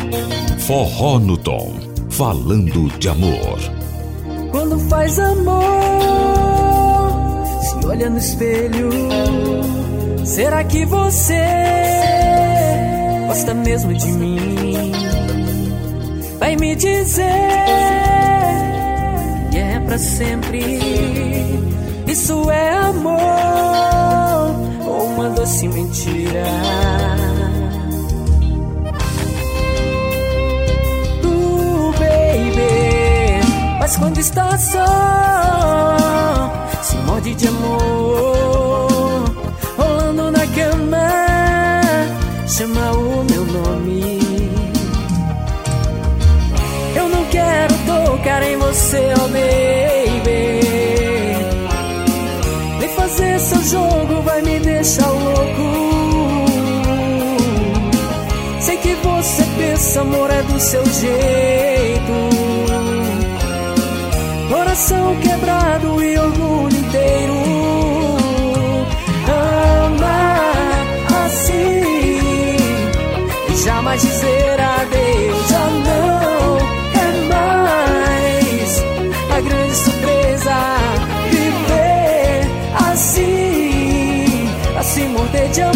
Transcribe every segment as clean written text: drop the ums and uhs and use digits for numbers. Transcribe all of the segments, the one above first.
Forró no Tom, falando de amor. Quando faz amor, se olha no espelho, será que você gosta mesmo de mim? Vai me dizer, e é pra sempre. Isso é amor ou uma doce mentira? Mas quando está só, se morde de amor, rolando na cama, chama o meu nome. Eu não quero tocar em você, oh baby. Nem fazer seu jogo vai me deixar louco. Sei que você pensa, amor é do seu jeito. Coração quebrado e orgulho inteiro. Amar assim e jamais dizer adeus. Já não é mais a grande surpresa. Viver assim, assim morder de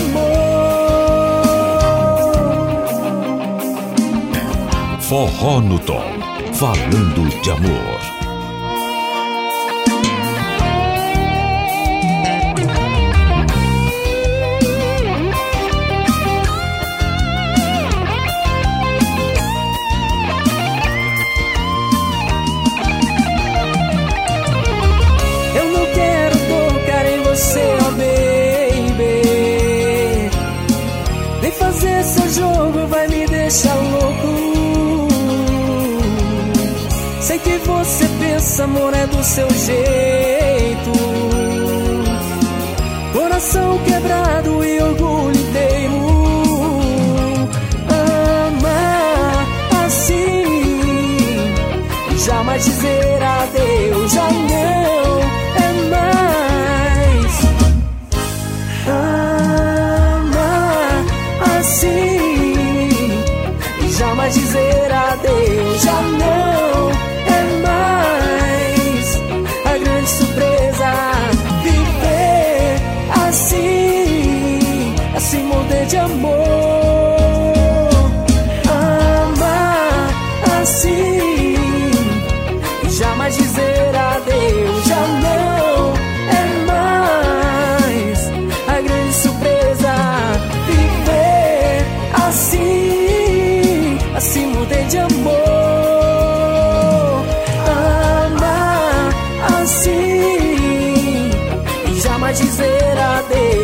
amor. Forró no Tom, falando de amor. Fazer seu jogo vai me deixar louco. Sei que você pensa, amor é do seu jeito. Coração quebrado e orgulho inteiro. Amar assim e jamais dizer adeus. Já não é mais assim, jamais dizer adeus. Já não é mais a grande surpresa. Viver assim, assim morder de amor. Amar assim, jamais dizer adeus. Já não é mais a grande surpresa. Assim, assim mudei de amor. Amar assim e jamais dizer adeus.